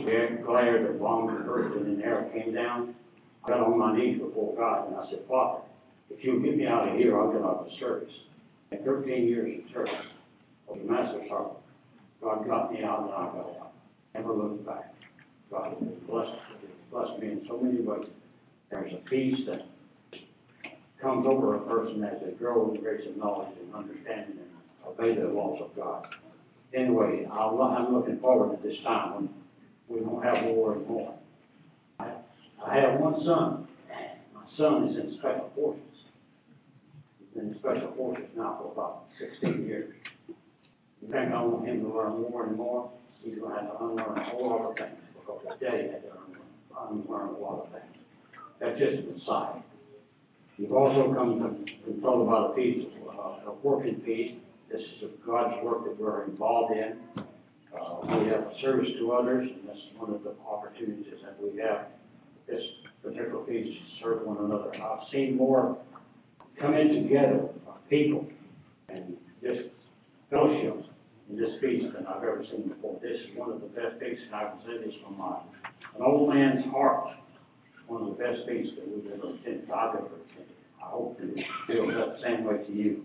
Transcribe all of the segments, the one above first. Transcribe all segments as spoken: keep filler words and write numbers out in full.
the glare that bombed the earth and then air came down, I got on my knees before God and I said, Father, if you'll get me out of here, I'll get out of the service. In thirteen years of service of the Master's Heart, God got me out and I got out. Never looked back. God has blessed, blessed me in so many ways. There's a peace that comes over a person as they grow in grace of knowledge and understanding and obey the laws of God. Anyway, I'll, I'm looking forward to this time when we won't have war anymore. I, I have one son. My son is in Special Forces. He's been in Special Forces now for about sixteen years. You think I want him to learn more and more? He's going to have to unlearn a whole lot of things because his daddy had to unlearn, unlearn a lot of things. That's just an aside. You've also come to control about a piece of uh, a working piece. This is God's work that we're involved in. Uh, we have a service to others, and that's one of the opportunities that we have. This particular piece to serve one another. I've seen more coming together of people and just fellowship in this piece than I've ever seen before. This is one of the best pieces, and I can say this from my an old man's heart. One of the best pieces that we've ever attended, I've ever attended. I hope that it feels that same way to you.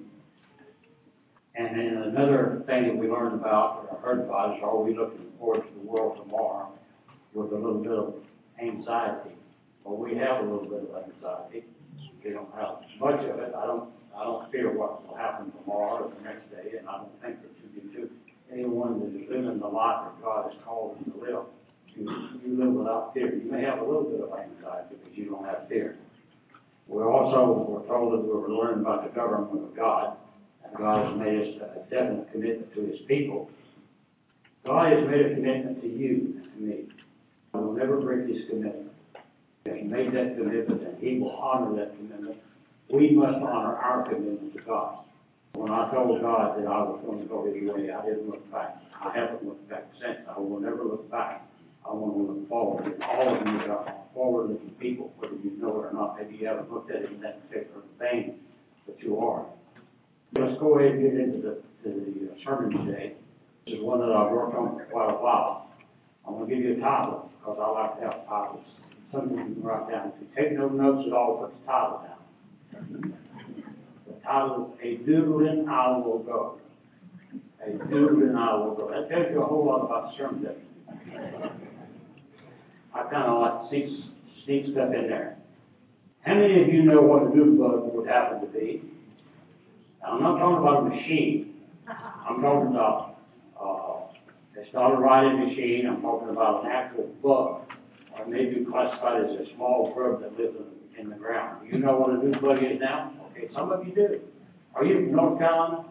And then another thing that we learned about, or heard about, is are we looking forward to the world tomorrow with a little bit of anxiety? Well, we have a little bit of anxiety. We don't have much of it. I don't. I don't fear what will happen tomorrow or the next day, and I don't think that you do too. Anyone that is living the life that God has called them to live, you, you live without fear. You may have a little bit of anxiety because you don't have fear. We also were told that we were learning about the government of God. God has made us a definite commitment to His people. God has made a commitment to you and to me. He will never break His commitment. If He made that commitment, and He will honor that commitment. We must honor our commitment to God. When I told God that I was going to go His way, I didn't look back. I haven't looked back since. I will never look back. I want to look forward. And all of you are forward-looking people, whether you know it or not. Maybe you haven't looked at it in that particular vein, but you are. Let's go ahead and get into the, to the sermon today. This is one that I've worked on for quite a while. I'm going to give you a title because I like to have titles. Something you can write down. If you take no notes at all, put the title down. The title is A Doodling I Will Go. A Doodling I Will Go. That tells you a whole lot about the sermon today. I kind of like to sneak, sneak stuff in there. How many of you know what a doodle bug would happen to be? I'm not talking about a machine. I'm talking about, uh, it's not a writing machine. I'm talking about an actual bug, or maybe classified as a small grub that lives in, in the ground. You know what a doodle bug is now? Okay, some of you do. Are you from North Carolina?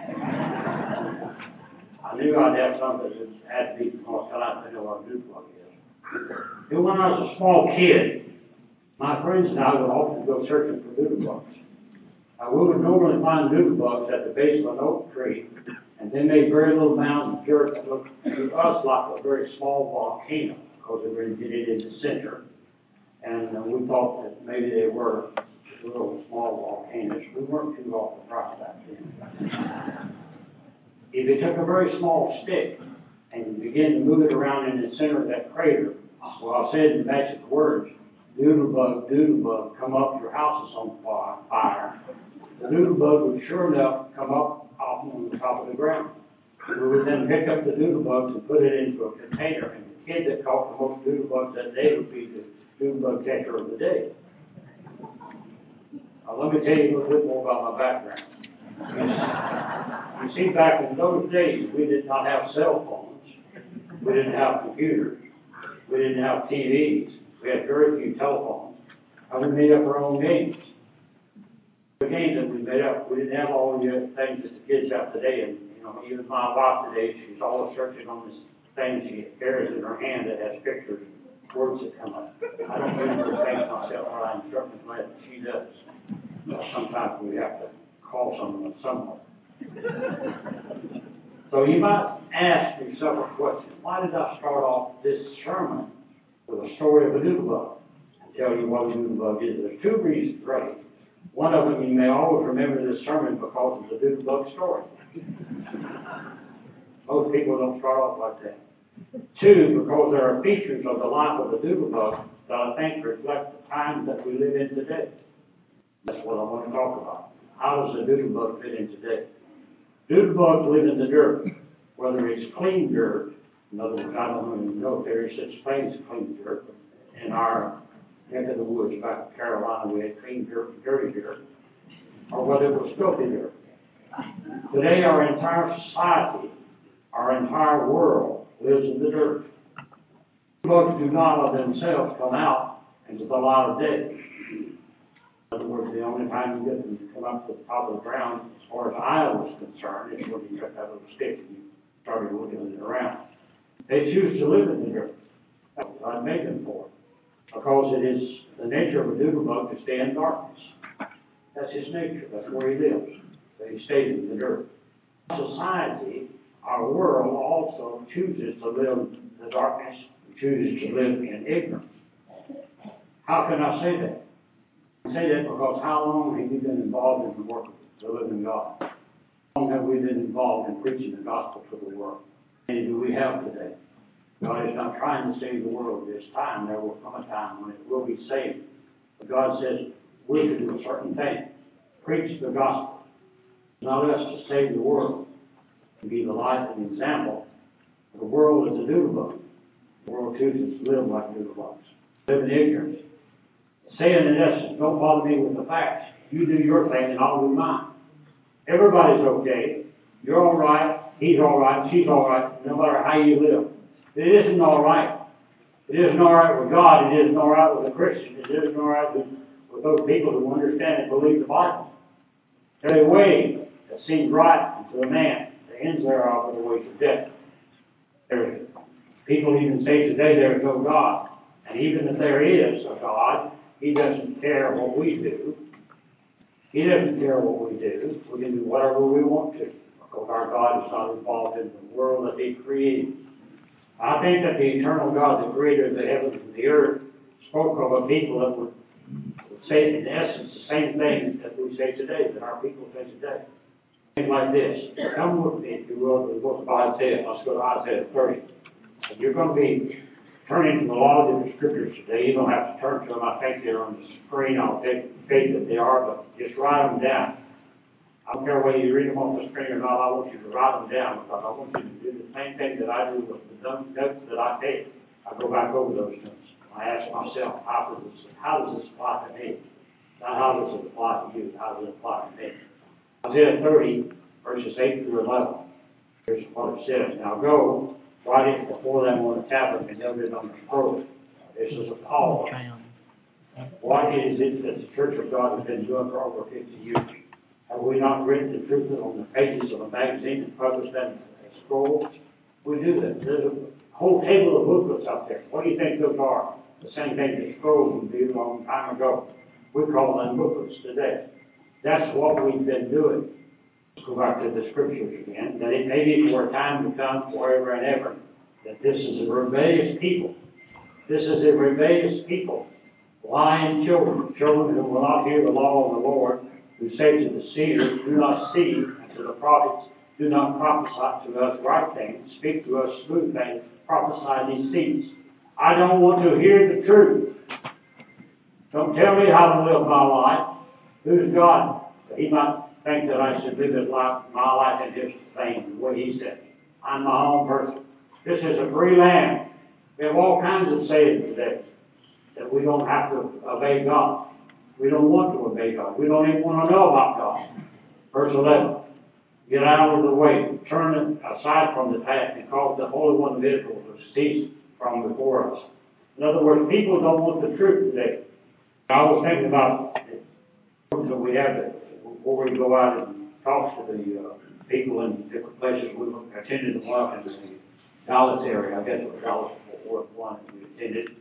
I knew I'd have something that had to be from North Carolina to know what a doodle bug is. And when I was a small kid, my friends and I would often go searching for doodle bugs. Uh, we would normally find doodle bugs at the base of an oak tree, and they made very little mounds of dirt that looked to us like a very small volcano, because they were did it in the center. And uh, we thought that maybe they were little small volcanoes. We weren't too off the price back then. If you took a very small stick and you began to move it around in the center of that crater, well, I said the magic words, doodle bug, doodle bug, come up, your house is on fire. The doodle bug would sure enough come up off on the top of the ground. We would then pick up the doodle bugs and put it into a container. And the kid that caught the most doodle bugs that day would be the doodle bug catcher of the day. Now, let me tell you a little bit more about my background. You see, back in those days, we did not have cell phones. We didn't have computers. We didn't have T Vs. We had very few telephones. And we made up our own games. The games that we made up, we didn't have all the other things that the kids have today. And, you know, even my wife today, she's always searching on this thing she carries in her hand that has pictures and words that come up. I don't do those things myself, but I'm certainly glad that she does. But sometimes we have to call someone somewhere. So you might ask yourself a question. Why did I start off this sermon with a story of a doodle bug and tell you what a doodle bug is? There's two reasons, really. One of them, you may always remember this sermon because of the doodle bug story. Most people don't start off like that. Two, because there are features of the life of the doodlebug that I think reflect the times that we live in today. That's what I want to talk about. How does the doodlebug fit in today? Doodlebugs live in the dirt, whether it's clean dirt. In other words, I don't even know if there is such thing as clean dirt. In our neck of the woods back in Carolina, we had clean dirt and dirty dirt, or whether it was filthy dirt. Today, our entire society, our entire world lives in the dirt. Bugs do not of themselves come out into the light of day. In other words, the only time you get them to come up to the top of the ground, as far as I was concerned, is when you took that little stick and you started looking it around. They choose to live in the dirt. That's what God made them for. Because it is the nature of a doodlebug to stay in darkness. That's his nature. That's where he lives. So he stays in the dirt. Society, our world, also chooses to live in the darkness, and chooses to live in ignorance. How can I say that? I say that because how long have you been involved in the work of the living God? How long have we been involved in preaching the gospel to the world? And do we have today? God is not trying to save the world at this time. There will come a time when it will be saved. But God says we're to do a certain thing. Preach the gospel. It's not us to save the world. To be the life and example. The world is a doodlebug. The world chooses to live like doodlebugs. Live in ignorance. Saying in essence, don't bother me with the facts. You do your thing and I'll do mine. Everybody's okay. You're all right. He's all right. She's all right. No matter how you live. It isn't all right. It isn't all right with God. It isn't all right with a Christian. It isn't all right with, with those people who understand and believe the Bible. There's a way that seems right unto a man. The ends thereof are the ways of death. There's, people even say today there is no God. And even if there is a God, He doesn't care what we do. He doesn't care what we do. We can do whatever we want to. Because our God is not involved in the world that He created. I think that the eternal God, the creator of the heavens and the earth, spoke of a people that would, would say in essence the same thing that we say today, that our people say today. Things like this. Come with me, if you will, to the book of Isaiah. Let's go to Isaiah thirty. And you're going to be turning to a lot of different scriptures today. You don't have to turn to them. I think they're on the screen. I'll take faith that they are, but just write them down. I don't care whether you read them on the screen or not. I want you to write them down because I want you to do the same thing that I do with the notes that I take. I go back over those notes. I ask myself, how does this, how does this apply to me? Not how does it apply to you? How does it apply to me? Isaiah thirty, verses eight through eleven. Here's what it says. Now go, write it before them on the tablet and note it on the scroll. This is a Paul. What is it that the Church of God has been doing for over fifty years? Have we not written the truth on the pages of a magazine and published them as scrolls? We do that. There's a whole table of booklets out there. What do you think those are? The same thing that scrolls would be a long time ago. We call them booklets today. That's what we've been doing. Let's go back to the scriptures again. That it may be for a time to come, forever and ever, that this is a rebellious people. This is a rebellious people. Lying children, children who will not hear the law of the Lord, who say to the seers, do not see, and to the prophets, do not prophesy to us right things, speak to us smooth things, prophesy deceits. I don't want to hear the truth. Don't tell me how to live my life. Who's God? But He might think that I should live his life, my life in His thing, the way He said. I'm my own person. This is a free land. We have all kinds of sayings today that we don't have to obey God. We don't want to obey God. We don't even want to know about God. Verse eleven. Get out of the way. Turn aside from the path and cause the Holy One of Israel to cease from before us. In other words, people don't want the truth today. I was thinking about that we have that before we go out and talk to the uh, people in different places. We attended the one in the Dallas area. I guess it was Dallas Fort Worth one that we attended.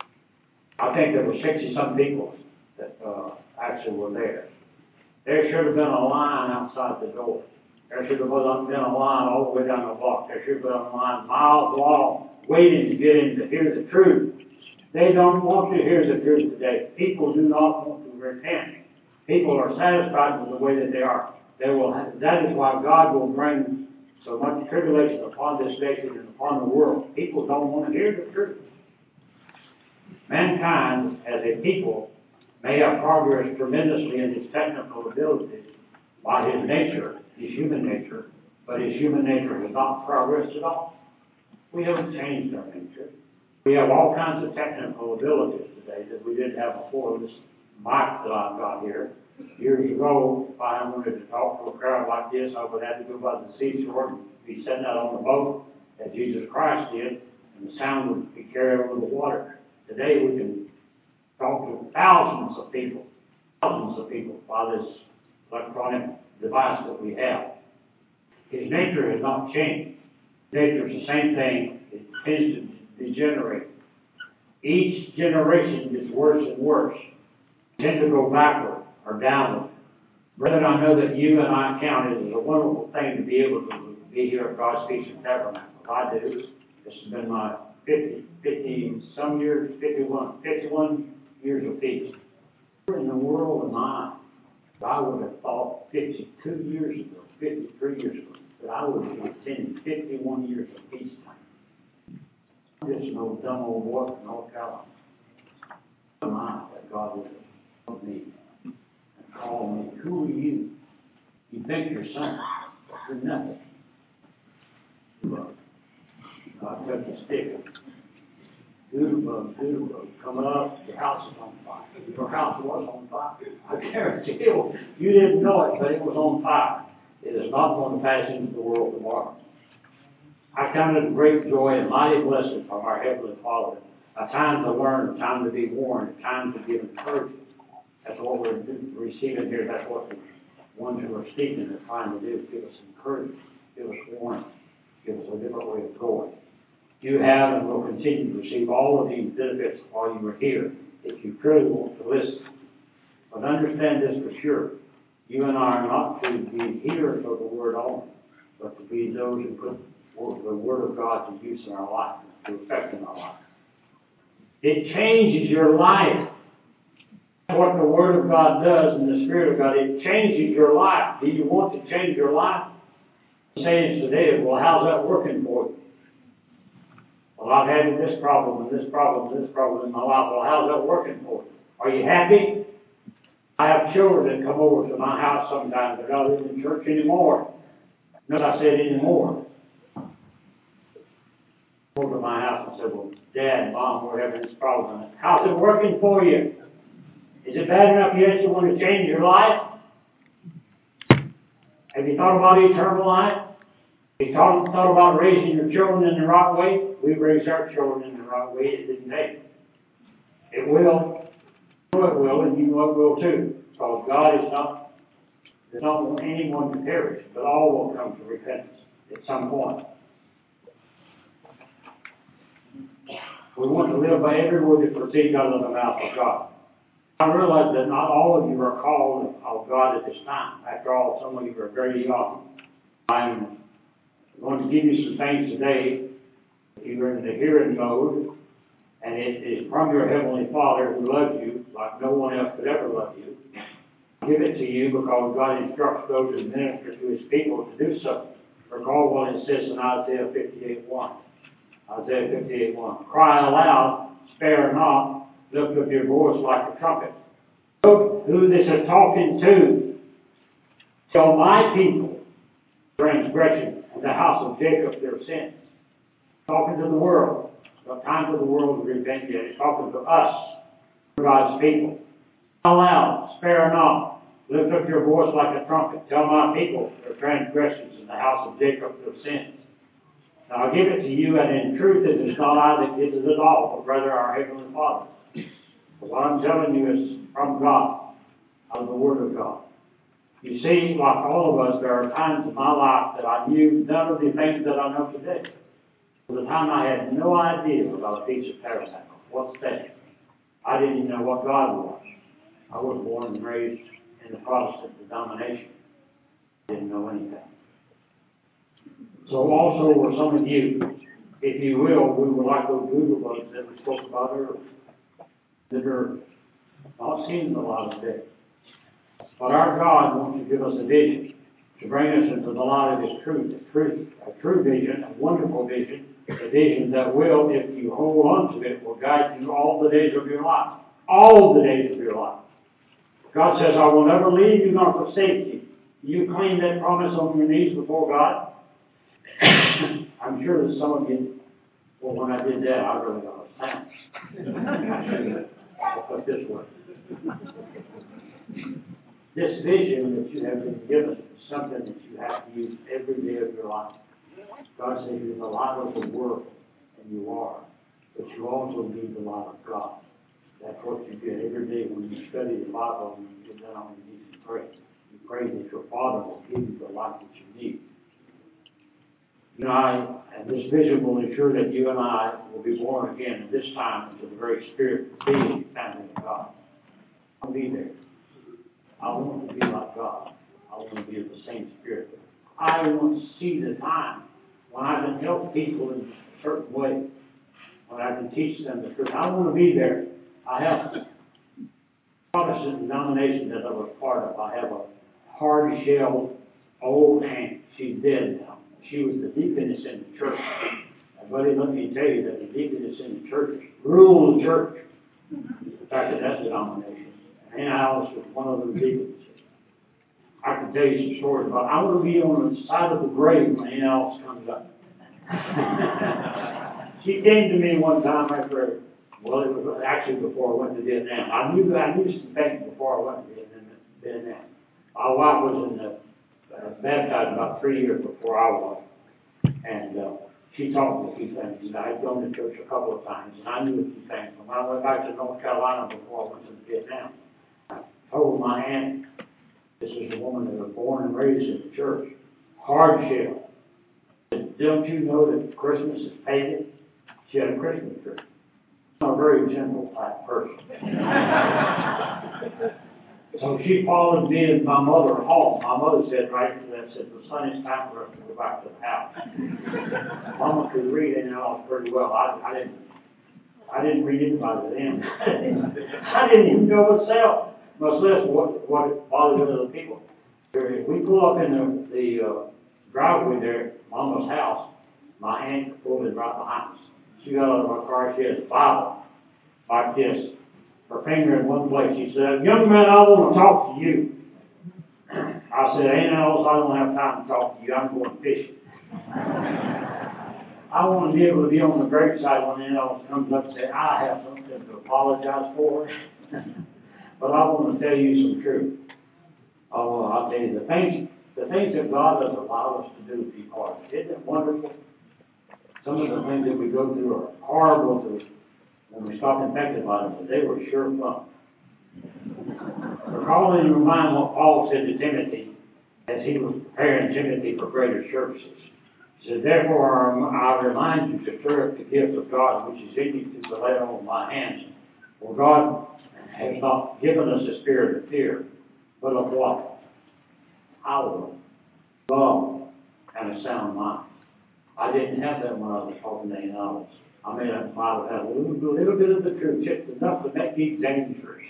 I think there were sixty-some people that uh, actually were there. There should have been a line outside the door. There should have been a line all the way down the block. There should have been a line miles long waiting to get in to hear the truth. They don't want to hear the truth today. People do not want to repent. People are satisfied with the way that they are. They will have, that is why God will bring so much tribulation upon this nation and upon the world. People don't want to hear the truth. Mankind, as a people, may have progressed tremendously in his technical abilities by his nature, his human nature, but his human nature has not progressed at all. We haven't changed our nature. We have all kinds of technical abilities today that we didn't have before. This mic that I've got here. Years ago, if I wanted to talk to a crowd like this, I would have to go by the seashore and be sitting out on the boat, as Jesus Christ did, and the sound would be carried over the water. Today we can talk to thousands of people, thousands of people by this electronic device that we have. His nature has not changed. Nature is the same thing. It tends to degenerate. Each generation gets worse and worse. It tends to go backward or downward. Brethren, I know that you and I count it as a wonderful thing to be able to be here at God's Feast and Tabernacle. I do. This has been my fifty, fifty some years, fifty-one, fifty-one years of feast. Where in the world am I? I would have thought fifty-two years ago, fifty-three years ago, that I would have attended fifty-one years of feast time. I'm just an old dumb old boy from North Carolina. Who am I that God would have me and call me? Who are you? You think you're something. You're nothing. I took the stick. Doodlebug, doodlebug, coming up, your house is on fire. Your house was on fire. I guarantee you, you didn't know it, but it was on fire. It is not going to pass into the world tomorrow. I count it a great joy and mighty blessing from our Heavenly Father. A time to learn, a time to be warned, a time to give encouragement. That's what we're receiving here. That's what the ones who are speaking are trying to do. Give us encouragement, give us warning, give us a different way of going. You have and will continue to receive all of these benefits while you are here, if you truly want to listen. But understand this for sure. You and I are not to be hearers of the Word only, but to be those who put the Word of God to use in our life, to effect in our life. It changes your life. What the Word of God does in the Spirit of God, it changes your life. Do you want to change your life? Saying today, well, how's that working for you? Well, I've had this problem and this problem and this problem in my life. Well, how's that working for you? Are you happy? I have children that come over to my house sometimes. They're not in church anymore. Notice I said anymore. Over to my house and said, well, Dad, Mom, we're having this problem. How's it working for you? Is it bad enough you actually want to change your life? Have you thought about eternal life? Have you thought, thought about raising your children in the right way? We raised our children in the right way. It didn't take. It will. You know it will, and you know it will too. Because God is not, does not want anyone to perish, but all will come to repentance at some point. We want to live by every word that proceeds out of the mouth of God. I realize that not all of you are called of God at this time. After all, some of you are very young. I'm going to give you some things today. If you're in the hearing mode, and it is from your Heavenly Father who loves you like no one else could ever love you. Give it to you because God instructs those who minister to His people to do so. Recall what it says in Isaiah fifty-eight one. Isaiah fifty-eight one. Cry aloud, spare not, lift up your voice like a trumpet. Note who this is talking to. Tell my people transgression and the house of Jacob their sins. Talking to the world. It's time for the world to repent yet. It's talking to us, God's people. Cry aloud, spare not, lift up your voice like a trumpet. Tell my people their transgressions and the house of Jacob their sins. Now I give it to you, and in truth it is not I that gives it at all, but rather our Heavenly Father. But what I'm telling you is from God, out of the Word of God. You see, like all of us, there are times in my life that I knew none of the things that I know today. For the time I had no idea about a Feast of Tabernacles. What's that? I didn't even know what God was. I was born and raised in the Protestant denomination. I didn't know anything. So also were some of you, if you will, we were like those doodlebugs that we spoke about earlier, that are not seen a lot of day. But our God wants to give us a vision. to bring us into the light of His truth, a true, a true vision, a wonderful vision, a vision that will, if you hold on to it, will guide you all the days of your life. All the days of your life. God says, I will never leave you nor forsake you. You claim that promise on your knees before God? I'm sure that some of you, well, when I did that, I really got a sound. I'll put this way. This vision that you have been given is something that you have to use every day of your life. God says you're the light of the world, and you are. But you also need the light of God. That's what you get every day when you study the Bible and you get down on your knees and pray. You pray that your Father will give you the light that you need. You know, I, and this vision will ensure that you and I will be born again at this time into the very spirit being family of God. I'll be there. I want to be like God. I want to be of the same spirit. I want to see the time when I can help people in a certain way, when I can teach them the truth. I want to be there. I have a Protestant denomination that I was part of. I have a hard-shelled old aunt. She's dead now. She was the deaconess in the church. And buddy, let me tell you that the deaconess in the church ruled the church. In fact, that's denomination. And Alice was one of those deaconesses. I can tell you some stories about. I want to be on the side of the grave when Aunt Alice comes up. She came to me one time after, well, it was actually before I went to Vietnam. I knew I knew some things before I went to Vietnam. My wife was in the uh, baptized about three years before I was, and uh, she taught me a few things. And I had gone to church a couple of times, and I knew a few things. When I went back to North Carolina before I went to Vietnam, I told my aunt, this is a woman that was born and raised in the church, hardshell. Don't you know that Christmas is pagan? She had a Christmas tree. I'm a very gentle type person. So she followed me and my mother home. My mother said right after that, said, the son, it's time for us to go back to the house. Mama could read Aunt Alice pretty well. I, I didn't I didn't read anybody then. I didn't even know myself, much less what, what it bothered other people. If we pull up in the, the uh, driveway there at Mama's house, my aunt pulled in right behind us. She got out of her car, she had a Bible like this, her finger in one place. She said, young man, I want to talk to you. I said, Aunt Alice, I don't have time to talk to you. I'm going fishing. I want to be able to be on the graveside when Aunt Alice comes up and say, I have something to apologize for. But I want to tell you some truth. Oh, I'll tell you the things, the things that God has allowed us to do to be part of. Isn't it wonderful? Some of the things that we go through are horrible to, when we stop and think about them, but they were sure fun. Recall and remind what Paul said to Timothy as he was preparing Timothy for greater services. He said, therefore I remind you to stir up the gift of God which is in you through the laying on of my hands. For God has not given us a spirit of fear, but of what? Power, love, and a sound mind. I didn't have that when I was talking to Aunt Alice. I mean, I might have had a little, a little bit of the truth, just enough to make me dangerous.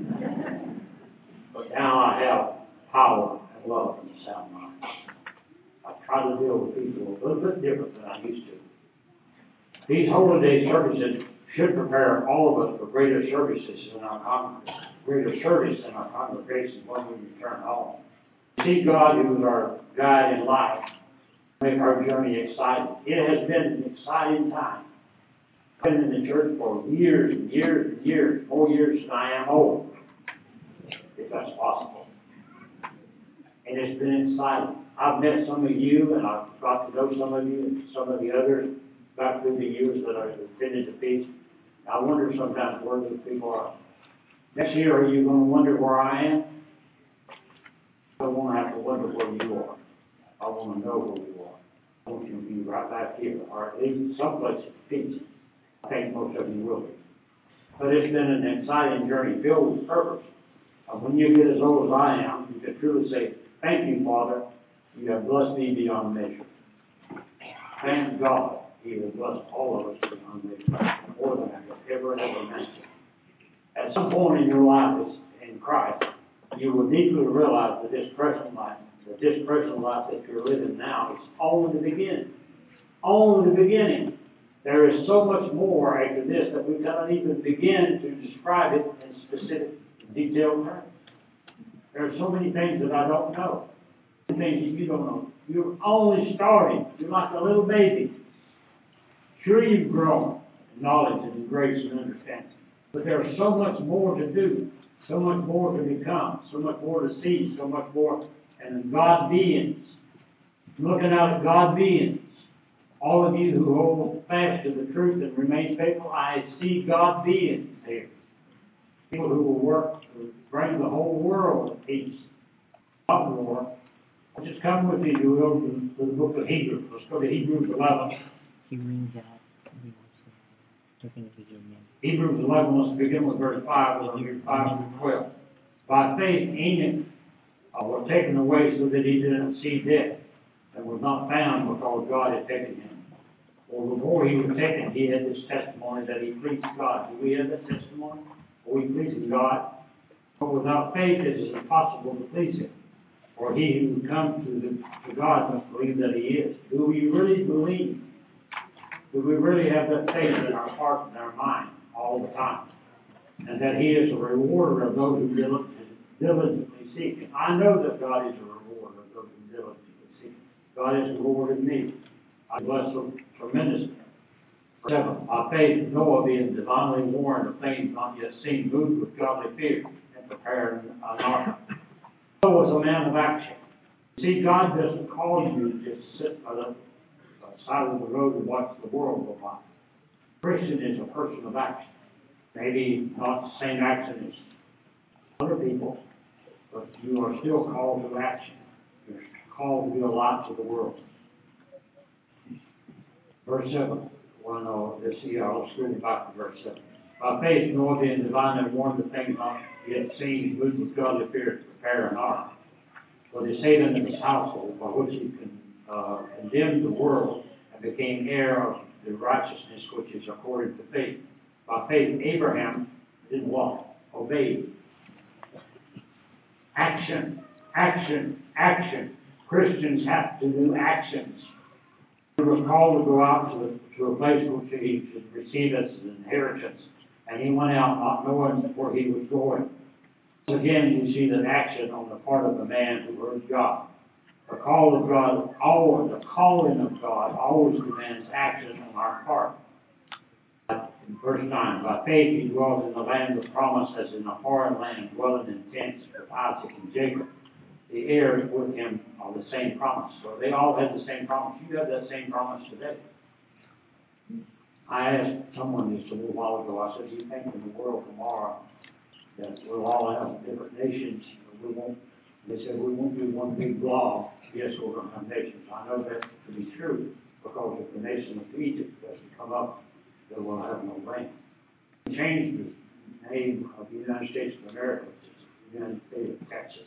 But now I have power and love and a sound mind. I try to deal with people a little bit different than I used to. These holiday services should prepare all of us for greater services in our congregation, greater service in our congregation when we return home. See God, who is our guide in life, make our journey exciting. It has been an exciting time. I've been in the church for years and years and years, more years than I am old, if that's possible. And it's been exciting. I've met some of you, and I've got to know some of you, and some of the others back through the years that I've attended the feast. I wonder sometimes where those people are. Next year, are you going to wonder where I am? I don't want to have to wonder where you are. I want to know where you are. I want you to be right back here, or at least someplace at peace. I think most of you will be. But it's been an exciting journey filled with purpose. And when you get as old as I am, you can truly say, thank you, Father. You have blessed me beyond measure. Thank God He has blessed all of us beyond measure, more than I could ever, ever mention. At some point in your life in Christ, you will deeply realize that this present life that this present life that you're living now is only the beginning. Only the beginning. There is so much more after this that we cannot even begin to describe it in specific, detailed terms. There are so many things that I don't know. Things that you don't know. You're only starting. You're like a little baby. Sure, you've grown in knowledge and in grace and understanding. But there's so much more to do. So much more to become. So much more to see. So much more. And God beings. Looking out at God beings. All of you who hold fast to the truth and remain faithful, I see God beings here. People who will work to bring the whole world to peace. Not war. Just come with me, you will, to, to the book of Hebrews. Let's go to Hebrews eleven. Hebrews eleven, let's begin with verse five. We'll read five through twelve. By faith, Enoch uh, was taken away so that he didn't see death, and was not found because God had taken him. For before he was taken, he had this testimony that he pleased God. Do we have that testimony? Are we pleasing God? But without faith, it is impossible to please him. For he who comes to, the, to God must believe that he is. Do we really believe? Do we really have that faith in our heart and our mind all the time? And that he is a rewarder of those who diligently seek him. I know that God is a rewarder of those who diligently seek him. God has rewarded me. I bless him tremendously. Seven, by faith, Noah, being divinely warned of things not yet seen, moved with godly fear and prepared an ark. Noah was a man of action. See, God doesn't call you to just sit by the side of the road and watch the world go by. A Christian is a person of action. Maybe not the same action as other people, but you are still called to action. You're called to be a light to the world. Verse seven. Well, no, let's see, I'll screw back to verse seven. By faith, Noah being divinely warned of things not yet seen, he moved with godly fear to prepare an ark. For the saving of his household, by which he con, uh, condemned the world and became heir of the righteousness which is according to faith. By faith, Abraham did what? Obeyed. Action, action, action. Christians have to do actions. He was called to go out to, the, to a place which he should receive as an inheritance. And he went out not knowing where he was going. Again, we see that action on the part of the man who heard God. The call of God, always, the calling of God always demands action on our part. In verse nine, by faith he dwelt in the land of promise as in a foreign land, dwelling in tents with Isaac and Jacob. The heirs with him are the same promise. So they all had the same promise. You have that same promise today. I asked someone this a little while ago. I said, do you think in the world tomorrow that we'll all have different nations? We won't. They said, we won't be one big blob. Yes, we're going to have nations. I know that to be true because if the nation of Egypt doesn't come up, they will have no land. We changed the name of the United States of America to the United States of Texas.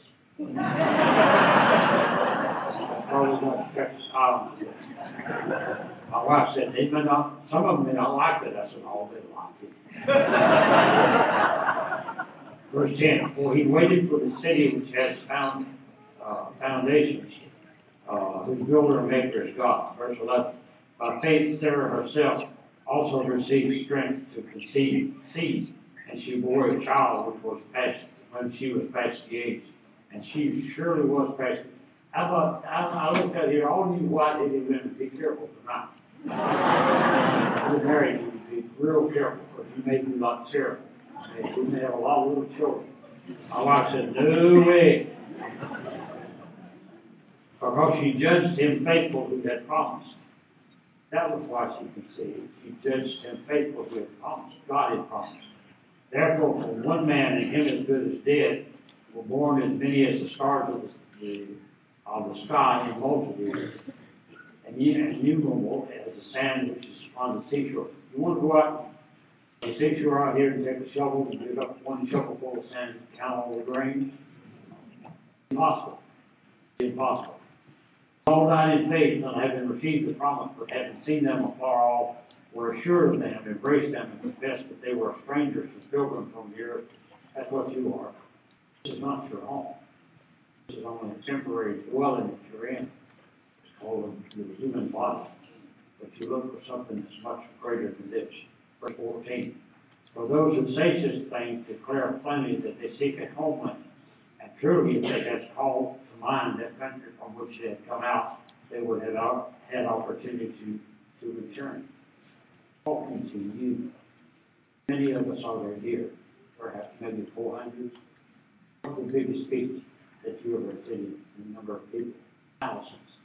Probably not Texas Island. My wife said, they may not, some of them may not like it. I said, oh, they like it. Verse ten, for he waited for the city which has found uh, foundations, uh, whose builder and maker is God. Verse eleven, by faith Sarah herself also received strength to conceive seed, and she bore a child which was past, when she was past the age. And she surely was past. How about, I, I looked at here, all you white-headed women, be careful tonight. If you're married, you be real careful, because you may be like Sarah. You may have a lot of little children. My wife said, no way. Because she judged him faithful who had promised. That was why she conceived. She judged him faithful who had promised. God had promised. Therefore, from one man, and him as good as dead, were born as many as the stars of the, of the sky in multitude, and innumerable as the sand which is upon the seashore. You want to go out on the seashore out here and take a shovel and dig up one shovel full of sand and count all the grains? Impossible. Impossible. All died in faith, not having received the promise, but having seen them afar off, were assured of them, embraced them, and confessed that they were strangers and pilgrims from the earth. That's what you are. This is not your home. This is only a temporary dwelling that you're in. It's called the human body. But you look for something that's much greater than this. Verse fourteen. For those who say such things declare plainly that they seek a homeland. And truly, if they had called to mind that country from which they had come out, they would have had opportunity to, to return. Talking to you. Many of us are here, perhaps maybe four hundred. One of the biggest speech that you ever attended, the number of people, thousands.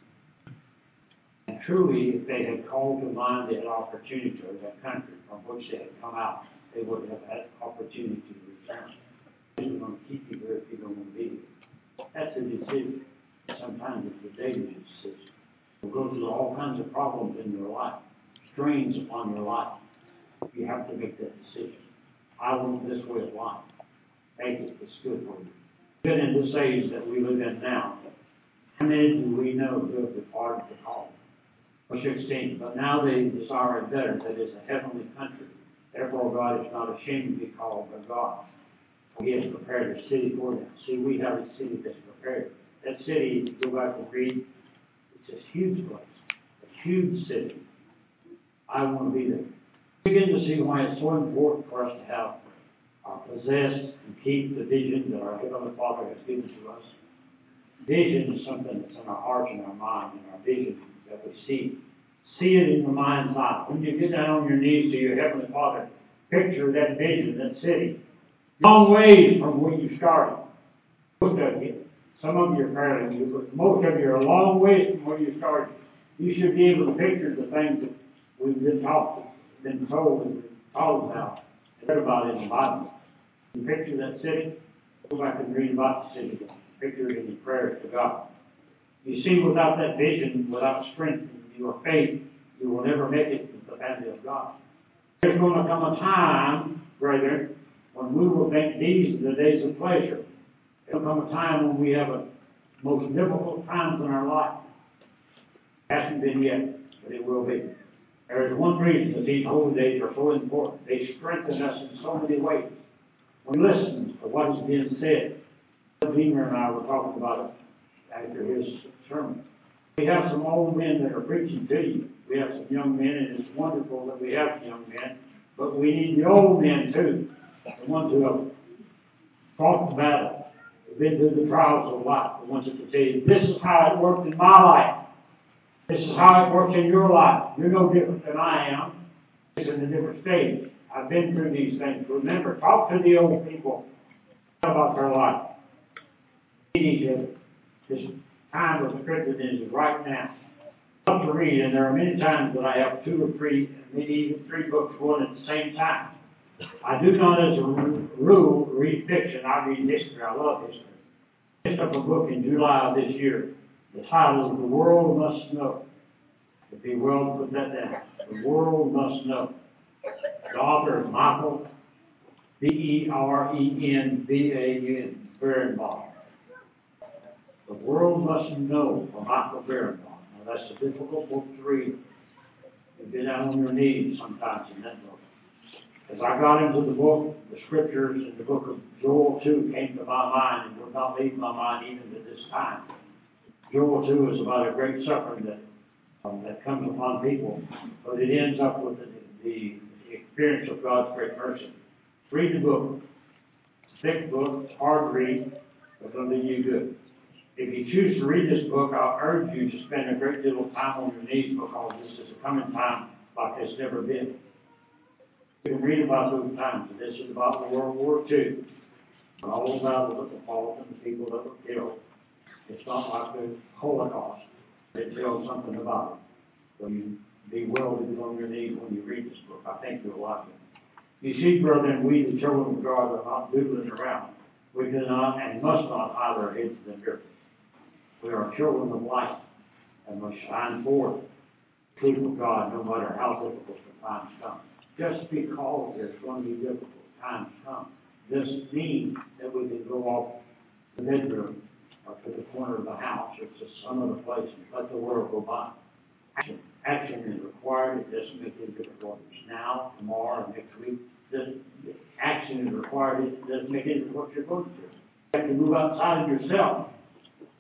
And truly, if they had called to mind that opportunity or that country from which they had come out, they would have had opportunity to return. They're going to keep you here if you don't want to be here. That's a decision. Sometimes it's a daily decision. You'll go through all kinds of problems in your life, strains upon your life. You have to make that decision. I want this way of life. Make it. It's good for you. Even in this age that we live in now, how many do we know who have departed the call? Verse sixteen. But now they desire a better, that is a heavenly country. Therefore God is not ashamed to be called their God. For He has prepared a city for them. See, we have a city that's prepared. That city, if you go back and read, it's a huge place. A huge city. I want to be there. Begin to see why it's so important for us to have uh, possess and keep the vision that our Heavenly Father has given to us. Vision is something that's in our hearts and our mind, and our vision that we see. See it in your mind's eye. When you get down on your knees to your Heavenly Father, picture that vision, that city. Long ways from where you started. Most of you, some of you are fairly new, but most of you are a long ways from where you started. You should be able to picture the things that we've been taught, been told, and been taught about, and read about in the Bible. You picture that city, go back and read about the city. Picture it in your prayers to God. You see, without that vision, without strength in your faith, you will never make it to the family of God. There's going to come a time, brethren, when we will think these are the days of pleasure. There will come a time when we have a most difficult times in our life. It hasn't been yet, but it will be. There is one reason that these holy days are so important. They strengthen us in so many ways. When we listen to what is being said, Beamer and I were talking about it after his sermon. We have some old men that are preaching to you. We have some young men, and it's wonderful that we have young men. But we need the old men too, the ones who have fought the battle, been through the trials of life, the ones that can tell you, this is how it worked in my life. This is how it works in your life. You're no different than I am. It's in a different stage. I've been through these things. Remember, talk to the old people about their life. Each other. This time of scripture is right now. I love to read, and there are many times that I have two or three, maybe even three books going at the same time. I do not, as a rule, read fiction. I read history. I love history. I picked up a book in July of this year. The title is The World Must Know. It'd be well to put that down. The World Must Know. The author is Michael, B E R E N B A N, Berenbaum. The World Must Know, by Michael Berenbaum. Now, that's a difficult book to read. You've been down on your knees sometimes in that book. As I got into the book, the scriptures in the book of Joel two came to my mind and would not leave my mind even to this time. Joel two is about a great suffering that um, that comes upon people, but it ends up with the, the experience of God's great mercy. Read the book. It's a thick book, hard to read, but it'll do you good. If you choose to read this book, I'll urge you to spend a great deal of time on your knees, because this is a coming time like it's never been. You can read about those times. This is about World War Two. All about the Nepal and the people that were killed. It's not like the Holocaust. It tells something about it. So you be well to be on your knees when you read this book. I think you'll like it. You see, brethren, we, the children of God, are not doodling around. We cannot and must not hide our heads in the dirt. We are children of light, and must shine forth the truth of God, no matter how difficult the times come. Just because there's going to be difficult times come doesn't mean that we can go off the bedroom or to the corner of the house or to some other place and let the world go by. Action, action is required. It doesn't make any difference whether it's now, tomorrow, or next week. The action is required. It doesn't make any difference what you're going to do. You have to move outside of yourself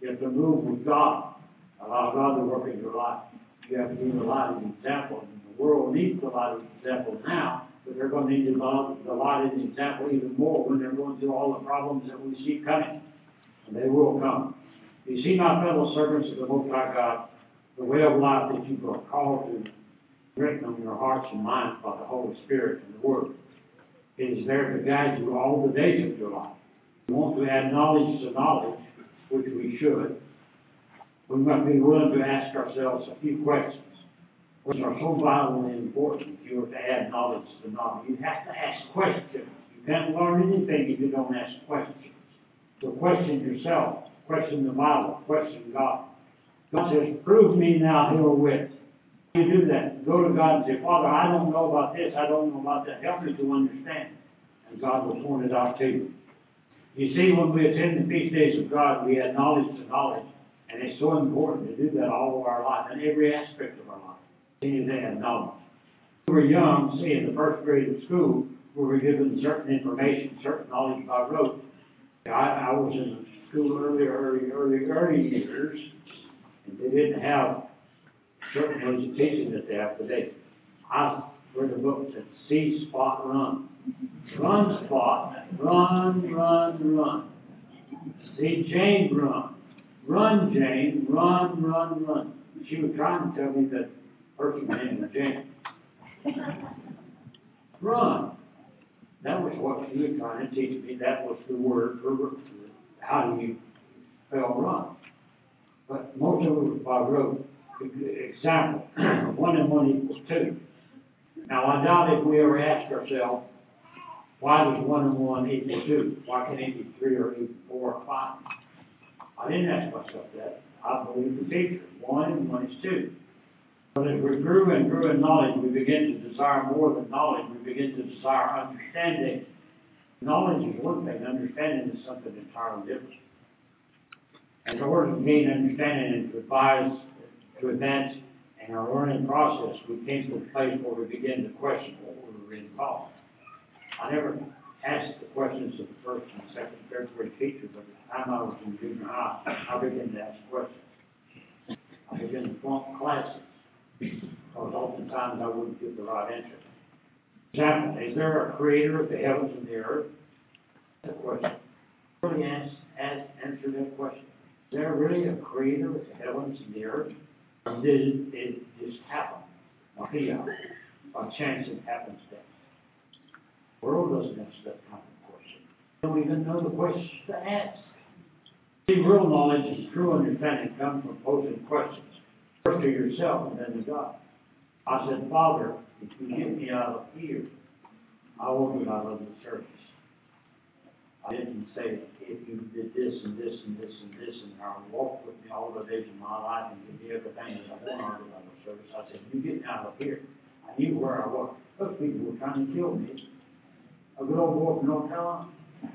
You have to move with God. Allow God to work in your life. You have to be the light and example. And the world needs the light and example now, but they're going to need the light, the light and example even more when they're going through all the problems that we see coming. And they will come. You see, my fellow servants of the Most High God, the way of life that you are called to written on your hearts and minds by the Holy Spirit and the Word. It is there to guide you all the days of your life. We want to add knowledge to knowledge, which we should. We must be willing to ask ourselves a few questions, which are so vitally important if you are to add knowledge to knowledge. You have to ask questions. You can't learn anything if you don't ask questions. So question yourself, question the Bible, question God. God says, prove me now herewith. You do that. Go to God and say, Father, I don't know about this, I don't know about that. Help me to understand. And God will point it out to you. You see, when we attend the feast days of God, we add knowledge to knowledge. And it's so important to do that all of our life, in every aspect of our life. Continue to add knowledge. When we were young, see, in the first grade of school, we were given certain information, certain knowledge by rote. I, I was in school early, early, early, early years, and they didn't have certain ways of teaching that they have today. I read a book that said, See Spot Run. Run, Spot. Run, run, run. See Jane run. Run, Jane. Run, run, run. She was trying to tell me that person named was Jane. Run. That was what she was trying to teach me. That was the word for how do you spell run. But most of it was by rote. Example, one and one equals two. Now, I doubt if we ever asked ourselves, why does one and one equal two? Why can't it be three or even four or five? I didn't ask myself that. I believe the teacher. One and one is two. But as we grew and grew in knowledge, we begin to desire more than knowledge. We begin to desire understanding. Knowledge is one thing. Understanding is something entirely different. And in order to gain understanding and to advise, to advance in our learning process, we came to a place where we begin to question what we were being taught. I never asked the questions of the first and second, third grade teacher, but at the time I was in junior high, I began to ask questions. I began to flunk classes, because oftentimes I wouldn't give the right answer. Example, is there a creator of the heavens and the earth? That's a question. Really ask, ask, answer that question. Is there really a creator of the heavens and the earth? Or did it just happen? By fiat, by chance and happenstance. The world doesn't ask that kind of question. They don't even know the questions to ask. See, real knowledge and true understanding come from posing questions. First to yourself and then to God. I said, Father, if you get me out of here, I won't get out of the service. I didn't say, if you did this and this and this and this and I walk with me all the days of my life and give me everything that I want out of the service. I said, you get me out of here. I knew where I was. Those people were trying to kill me. A good old boy from North Carolina.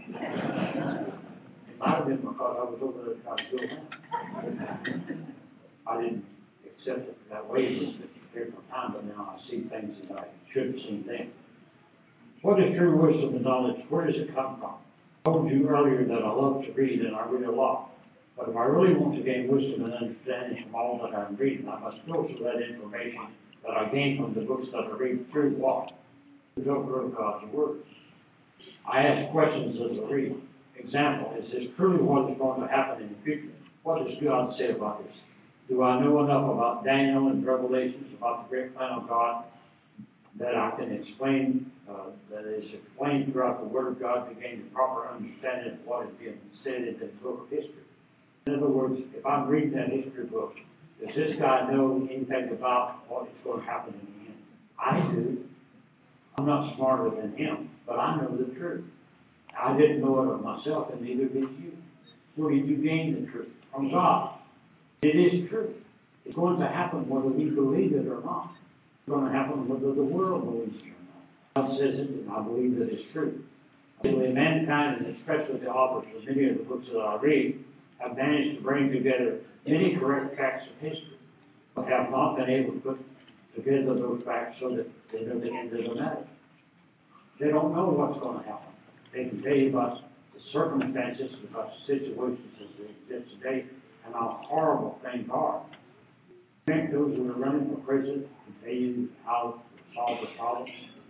It might have been because I was over there trying to kill them. I didn't accept it that way at a different time, but now I see things that I should have seen then. What is true wisdom and knowledge? Where does it come from? I told you earlier that I love to read and I read a lot. But if I really want to gain wisdom and understanding from all that I'm reading, I must filter that information that I gain from the books that I read through what? The filter of God's Word. I ask questions as I read. Example, is this truly what is going to happen in the future? What does God say about this? Do I know enough about Daniel and Revelations, about the great plan of God, that I can explain, uh, that is explained throughout the Word of God to gain the proper understanding of what is being said in the book of history? In other words, if I'm reading that history book, does this guy know anything about what is going to happen in the end? I do. I'm not smarter than him, but I know the truth. I didn't know it of myself, and neither did you. Where did you gain the truth? From God. It is true. It's going to happen whether we believe it or not. It's going to happen whether the world believes it or not. God says it, and I believe that it's true. I believe mankind, and especially the authors of many of the books that I read, have managed to bring together many correct facts of history, but have not been able to put together those facts so that they know the end of the matter. They don't know what's going to happen. They can tell you about the circumstances, about the situations as they exist today, and how horrible things are. I think those who are running for president can tell you how to solve the problem.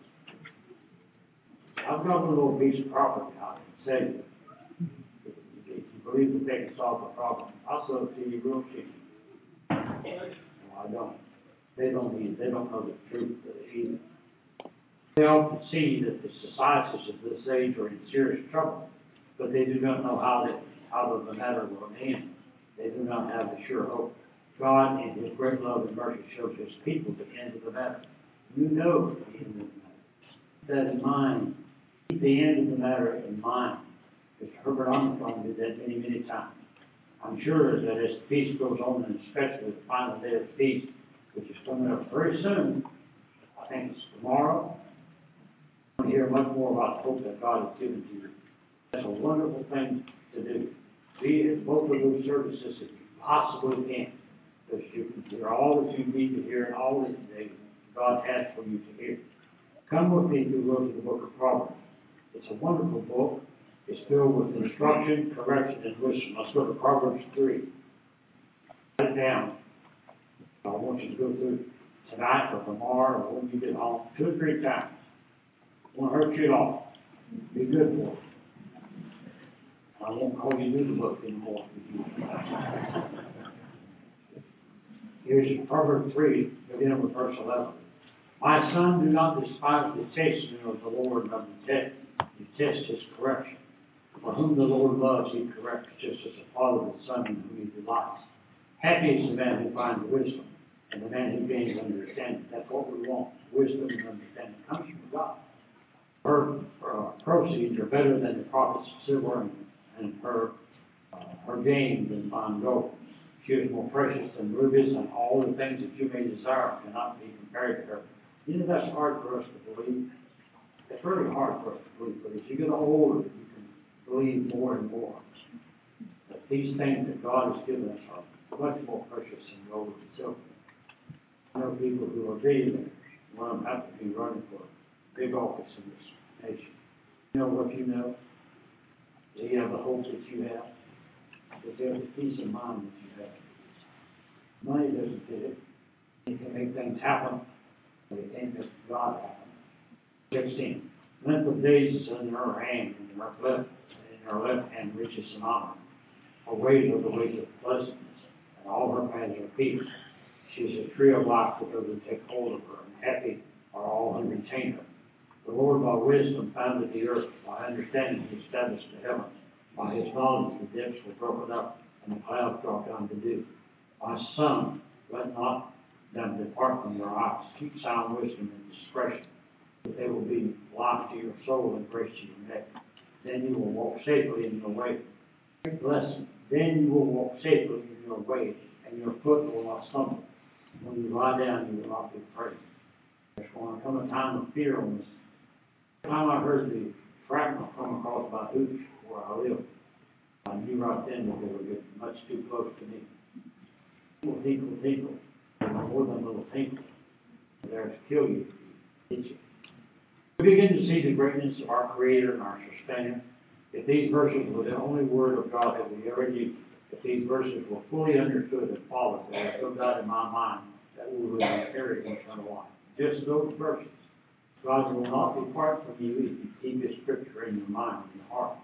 I've got a little piece of property out in Savior. If you believe that they can solve the problem, I'll sell it to you real cheap. No, I don't. They don't need, they don't know the truth of it either. They often see that the societies of this age are in serious trouble, but they do not know how, they, how the matter will end. They do not have the sure hope. God, in His great love and mercy, shows His people the end of the matter. You know the end of the matter. Keep that in mind. Keep the end of the matter in mind. Mister Herbert Armstrong did that many, many times. I'm sure that as the feast goes on, and especially the final day of the feast, which is coming up very soon, I think it's tomorrow, we're going to hear much more about the hope that God has given to you. That's a wonderful thing to do. Be at both of those services if you possibly can, because you can hear all that you need to hear and all that God has for you to hear. Come with me to go to the book of Proverbs. It's a wonderful book. It's filled with instruction, correction, and wisdom. Let's go to Proverbs three. Write it down. I want you to go through tonight or tomorrow or when you get home two or three times. I won't hurt you at all. Be good for it. I won't call you to the book anymore. Here's Proverbs three, beginning with verse eleven. My son, do not despise the chastening of the Lord, but detest, detest His correction. For whom the Lord loves, He corrects, just as a father the son in whom He delights. Happy is the man who finds wisdom, and the man who gains understanding. That's what we want. Wisdom and understanding comes from God. Her uh, proceeds are better than the profits of silver, and, and her uh, her gain than fine gold. She is more precious than rubies, and all the things that you may desire cannot be compared to her. You know, that's hard for us to believe. It's really hard for us to believe, but as you get older, you can believe more and more that these things that God has given us are much more precious than gold and silver. I know people who are billionaires. One of them happens to be running for a big office in this nation. You know what you know? Do you have the hope that you have? That you have the peace of mind that you have? Money doesn't fit it. You can make things happen, but it can't make God happen. sixteen. Length of days is in her hand, and in her left, in her left hand riches and honor. Her ways are the ways of pleasantness, and all her paths are peace. She is a tree of life for those who take hold of her, and happy are all who retain her. The Lord by wisdom founded the earth, by understanding He established the heavens. By His knowledge the depths were broken up, and the clouds dropped down to dew. My son, let not them depart from your eyes. Keep sound wisdom and discretion, that they will be life to your soul and grace to your neck. Then you will walk safely in your way. Blessing. Then you will walk safely in your way, and your foot will not stumble. When you lie down, you will not be afraid. There's going to come a time of fear on this. The time I heard the shrapnel come across my hooch where I live, I knew right then that they were getting much too close to me. Tinkle, tinkle, tinkle. They're more than a little tinkle. They're there to kill you, hit you. We begin to see the greatness of our Creator and our Sustainer. If these verses were the only Word of God that we ever knew, if these verses were fully understood and followed, there is no doubt in my mind that we would inherit eternal life. Just those verses. God will not depart from you if you keep His Scripture in your mind and your heart.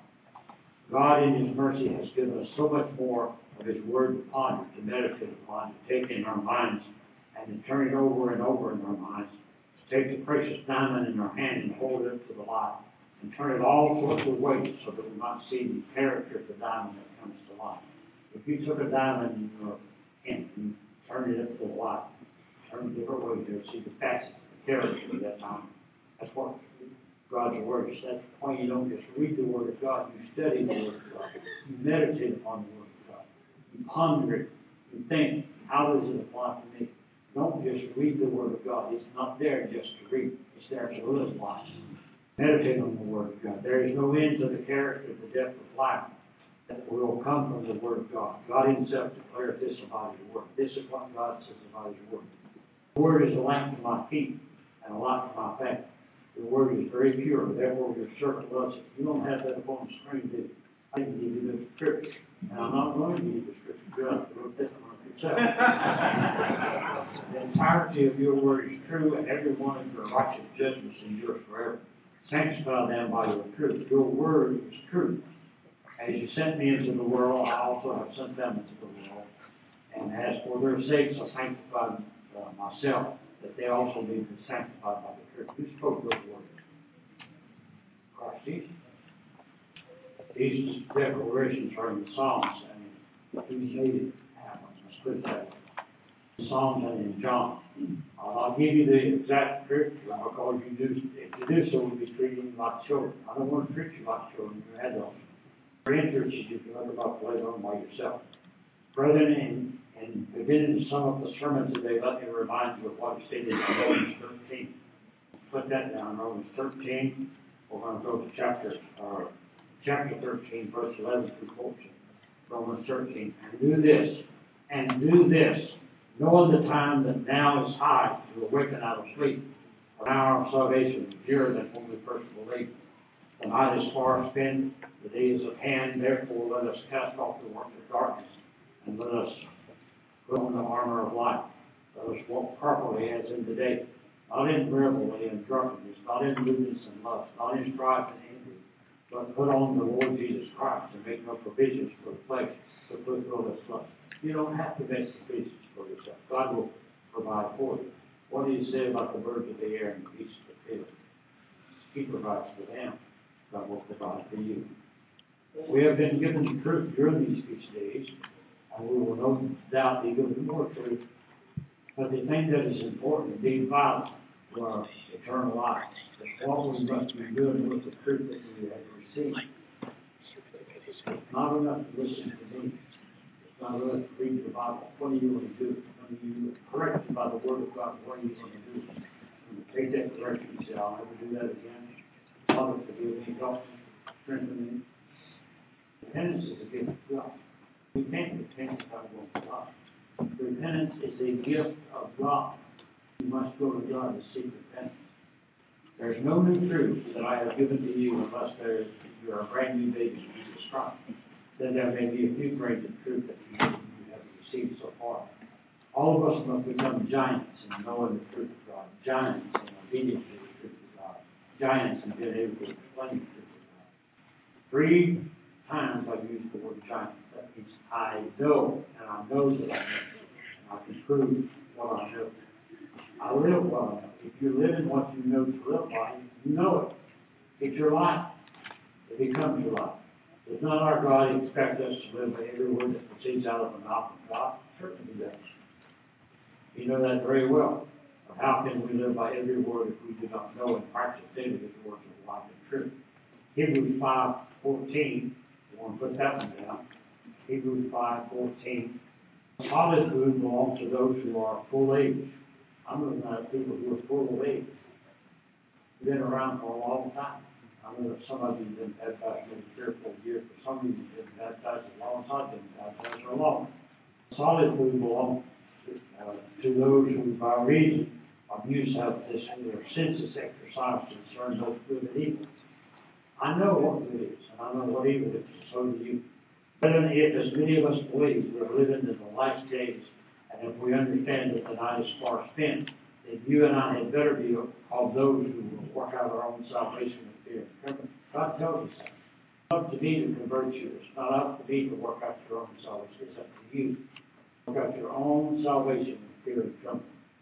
God, in His mercy, has given us so much more of His Word to ponder, to meditate upon, to take in our minds, and to turn it over and over in our minds, to take the precious diamond in our hand and hold it to the light, and turn it all sorts of ways so that we might see the character of the diamond that comes to light. If you took a diamond in your hand and turned it up to the light, turned it different ways, you'll see the facets, the character of that diamond. That's what God's Word is. That's why you don't just read the Word of God, you study the Word of God. You meditate upon the Word of God. You ponder it. You think, how does it apply to me? Don't just read the Word of God. It's not there just to read. It's there to live life. Meditate on the Word of God. There is no end to the character, the depth of life that will come from the Word of God. God Himself declared this about His Word. This is what God says about His Word. The Word is a lamp to my feet and a light to my path. The Word is very pure, therefore your servant loves it. You don't have that up on the screen, do you? I didn't give you the scripture, and I'm not going to give you the scripture. You'll have to look this one up yourself. The entirety of your word is true, and every one of your righteous judgments endures forever. Sanctify them by your truth. Your word is truth. As you sent me into the world, I also have sent them into the world. And as for their sakes, I sanctified uh, myself, that they also be sanctified by the truth. Who spoke those words? Christ Jesus. These declarations are in the Psalms, and He made it happen. Let's put it that way. Psalms and in John. I'll give you the exact scripture because you do, if you do so, we'll be treating you like children. I don't want to treat you like children, you're adults. For interest, you can look about later on by yourself. Brethren, in, in beginning to sum up the sermon today, let me remind you of what he stated in Romans thirteen. Put that down, Romans thirteen. We're going to go to chapter, uh, chapter thirteen, verse eleven through fourteen. Romans thirteen. And do this, and do this, knowing the time that now is high to awaken out of sleep. For now our salvation is nearer than when we first believed. The night is far spent, the day is at hand, therefore let us cast off the works of darkness, and let us put on the armor of light. Let us walk properly as in the day, not in revelry and drunkenness, not in lewdness and lust, not in strife and envy, but put on the Lord Jesus Christ, and make no provisions for the flesh to fulfill its lust. You don't have to make provisions for yourself. God will provide for you. What do you say about the birds of the air and the beasts of the field? He provides for them. God will provide for you. We have been given the truth during these feast days, and we will no doubt be given more truth. But the thing that is important is being vital to our eternal life. That's what we must be doing with the truth that we have received. It's not enough to listen to me. It's not enough to read the Bible. What are you going to do? When you corrected by the Word of God, what are you going to do? When you take that correction and say, I'll never do that again. Father, forgive me, help me, strengthen me. Repentance is a gift of God. We can't repent without going to God. Repentance is a gift of God. You must go to God to seek repentance. There's no new truth that I have given to you unless there is, you're a brand new baby in Jesus Christ. Then there may be a few grains of truth that you, you have received so far. All of us must become giants in knowing the truth of God, giants in obedience to the truth of God, giants in being able to explain the truth of God. Three times I've used the word giant. That means I know, and I know that I know, and I can prove what I know. I live what I know. If you're living what you know to live by, you know it. It's your life. It becomes your life. Does not our God expect us to live by every word that proceeds out of the mouth of God? Certainly He does. You know that very well. But how can we live by every word if we do not know and practice daily the words of life and truth? Hebrews five fourteen. You want to put that one down. Hebrews five fourteen. Solid food belongs to those who are full age. I'm looking at people who are full of age. Been around for a long time. I know that some of you have been baptized maybe three or four years, but some of you have been baptized as long as I've been baptized for long. Solid food belongs to, uh, to those who, by reason of use, have this their senses exercised to discern both good and evil. I know what good is, and I know what evil is, and so do you. But if, as many of us believe, we're living in the last days, and if we understand that the night is far spent, then you and I had better be of those who will work out our own salvation with fear and trembling. God tells us that. It's not up to me to convert you. It's not up to me to work out your own salvation. It's up to you to work out your own salvation with fear and trembling.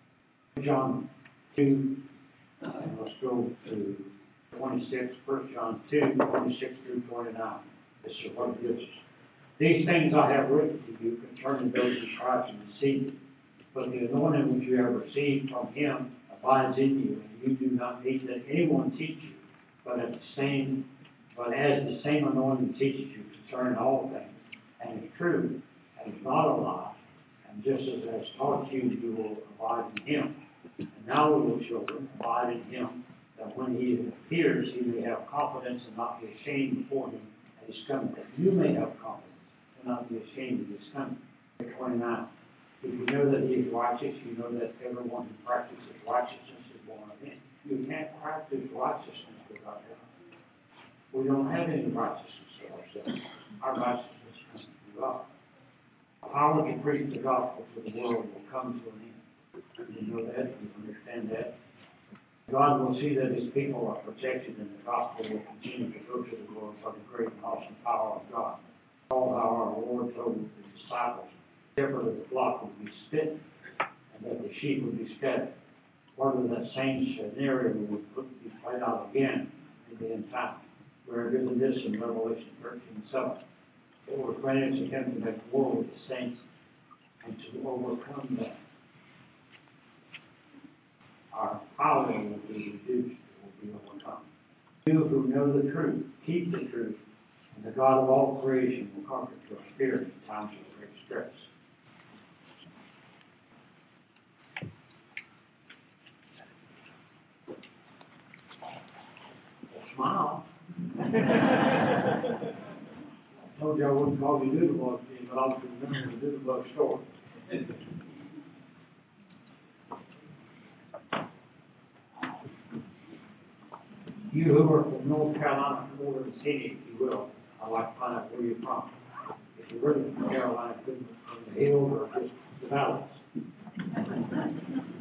John two, and let's go to twenty-six, First John two, twenty-six through twenty-nine. This is what it gives us. These things I have written to you concerning those who try to deceive you. But the anointing which you have received from Him abides in you, and you do not need that anyone teach you, but at the same, but as the same anointing teaches you concerning all things, and is true, and is not a lie, and just as it has taught you, you will abide in Him. And now, little children, abide in Him, that when He appears, He may have confidence and not be ashamed before Him at His coming. That you may have confidence and not be ashamed of His coming. twenty-nine. If you know that He is righteous, you know that everyone who practices righteousness is born of Him. You can't practice righteousness without God. We don't have any righteousness of ourselves. Our righteousness comes from God. The power to preach the gospel to the world will come to an end. You know that, you understand that. God will see that his people are protected and the gospel will continue to go to the world by the great and awesome power of God. All how our Lord told the disciples, the shepherd of the flock would be smitten and that the sheep would be scattered. Part of that same scenario would put, be played out again in the end time. We're given this in Revelation thirteen seven. It was granted to him to make war with the saints and to overcome them. Our power will be reduced, it will be overcome. You who know the truth, keep the truth, and the God of all creation will comfort your spirit in times of great stress. Smile. I told you I wouldn't call you Doodlebug, but I was remembering the Doodlebug story. You who are from North Carolina, from Northern City, if you will, I'd like to find out where you're from. If you're really from Carolina, from the hills or just the valleys.